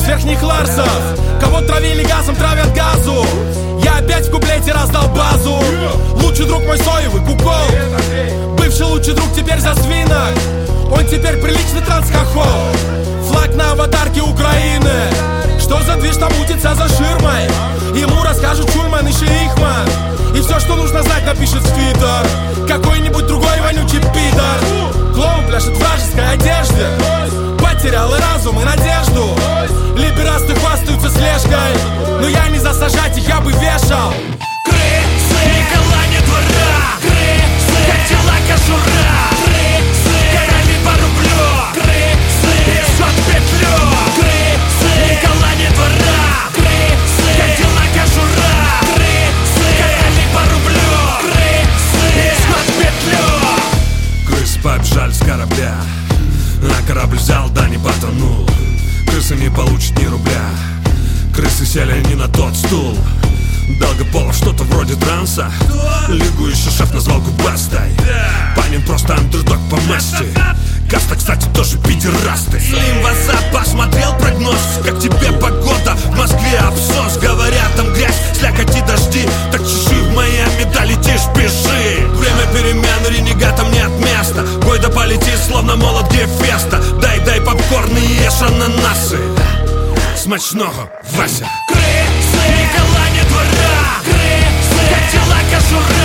с верхних Ларсов. Кого травили газом, травят газу. Я опять в куплете раздал базу. Лучший друг мой соевый кукол. Бывший лучший друг теперь за свинок. Он теперь приличный трансхохол. Флаг на аватарке Украины. Что за движ там мутится за ширмой? Ему расскажут Шульман и Шейхман. И все, что нужно знать, напишет в Твиттер какой-нибудь другой вонючий пидор. Клоун пляшет в вражеской одежде. Потерял и разум, и надежду. Либерасты хвастаются слежкой. Но я не за сажать их, я бы вешал. Крысы, Николая двора. Крысы, как дела кожура. Крысы, короли по рублю. Крысы, исход в петлю. Крысы, Николая двора. Крысы, как дела кожура. Крысы, короли по рублю. Крысы, исход в петлю. Крысы побежали с корабля, а корабль взял, да не потонул. Крысы не получат ни рубля. Крысы сели не на тот стул. Долгополов что-то вроде транса. Лигу еще шеф назвал губастой. Панин просто андердог по масти. Каста, кстати, тоже пидерасты. Слим Ваза посмотрел прогноз. Как тебе погода? В Москве абсос. Говорят, там грязь, слякоть и дожди. Так чеши в Майами, да летишь, пиши. Время перемен, ренегатам нет места. Бой да полетит, словно молот Гефеста. Дай попкорн и ешь ананасы. Смачного, Вася. Крысы, Николая двора. Крысы, как дела кожура.